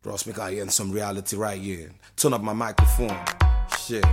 Ross, make I hear some reality right here. Turn up my microphone. Shit.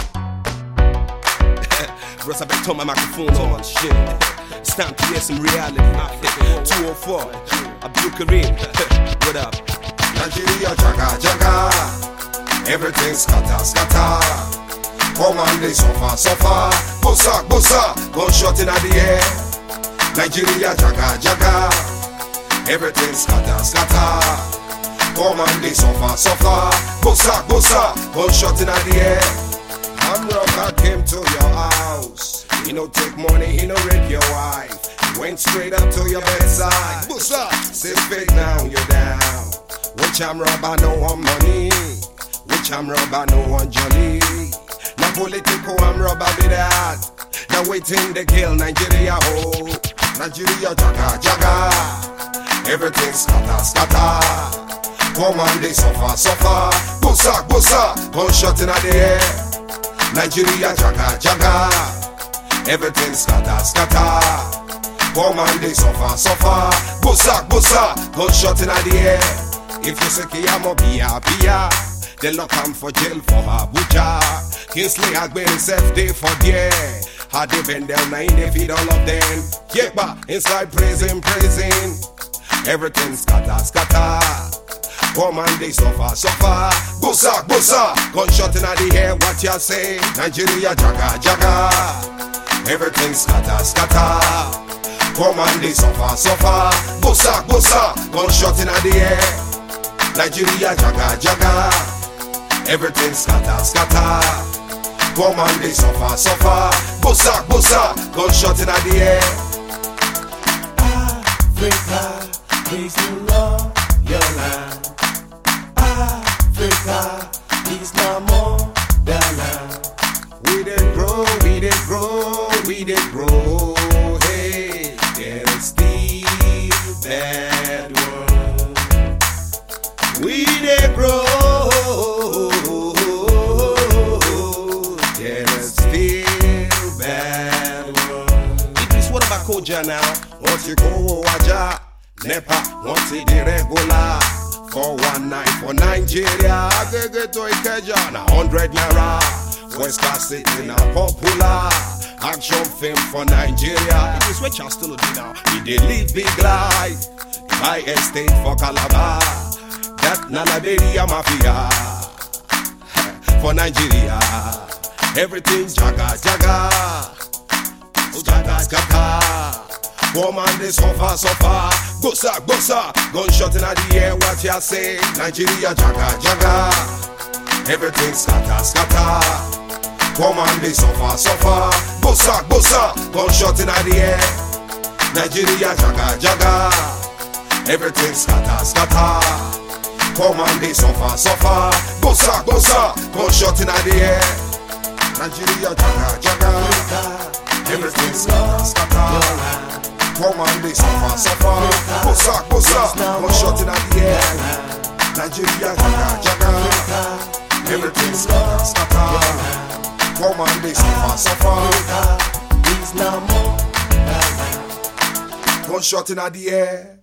Ross, I better turn my microphone on. Shit. It's time to hear some reality. 204. Abdul Karim. What up? Nigeria jaga jaga. Everything scatter scatter. Come on, they suffer. Bossa bossa. Gunshot in the air. Nigeria jaga jaga. Everything scatter scatter. Come and they suffer. Bossa bossa. Gunshot in the air. I'm rocker came to your house. He no take money, he no rape your wife. He went straight up to your bedside. Bossa, say fake now you're down. Which I'm robber, no one money. Which I'm robber, no one jolly. Now political, I'm robber be that. Now waiting they kill Nigeria ho. Nigeria jaga jaga. Everything scatter. Come on, they suffer. Bossa bossa. Gunshot in the air. Nigeria jaga jaga. Everything scatter. Come on, they suffer. Bossa bossa. Gunshot in the air. If you say Kiyamo Bia, they lock him for jail for Abuja. Kingsley Agbe himself day for there. How they bend down, now they feed all of them. Yekba inside praising. Everything scatter. Come on, they suffer. Bossa gunshot in the air, what ya say? Nigeria jaga. Everything scatter. Come on, they suffer. Bossa gunshot in the air. Nigeria jaga. Everything scatter. Come on, they suffer. Bossa gunshot in the air. Africa, please do love your land. Africa is no more than land. We did grow. Hey, there's still bad world. We did grow. There's still bad world. Idris, what about Koja now? Once you go Waja, Nepa, once it irregular. 419 for Nigeria. Get to Ikeja, na 100 naira. West Class City na popular. Action film for Nigeria. Idris, where you still do now? We dey live big life. Buy estate for Calabar. That na Liberia mafia. For Nigeria, everything jaga. Scatter. Woman they suffer. Bossa. Gunshot in the air, what ya say? Nigeria jaga. Everything scatter. Woman they suffer. Bossa. Gunshot in the air. Nigeria jaga. Everything scatter. Woman they suffer. Bossa. Gunshot in the air. Nigeria jaga. Everything scatter. Come on, they suffer. Bossa, gunshot in the air. Nigeria jaga. Everything scatter. Come on, they suffer. Is no more. Gunshot in the air.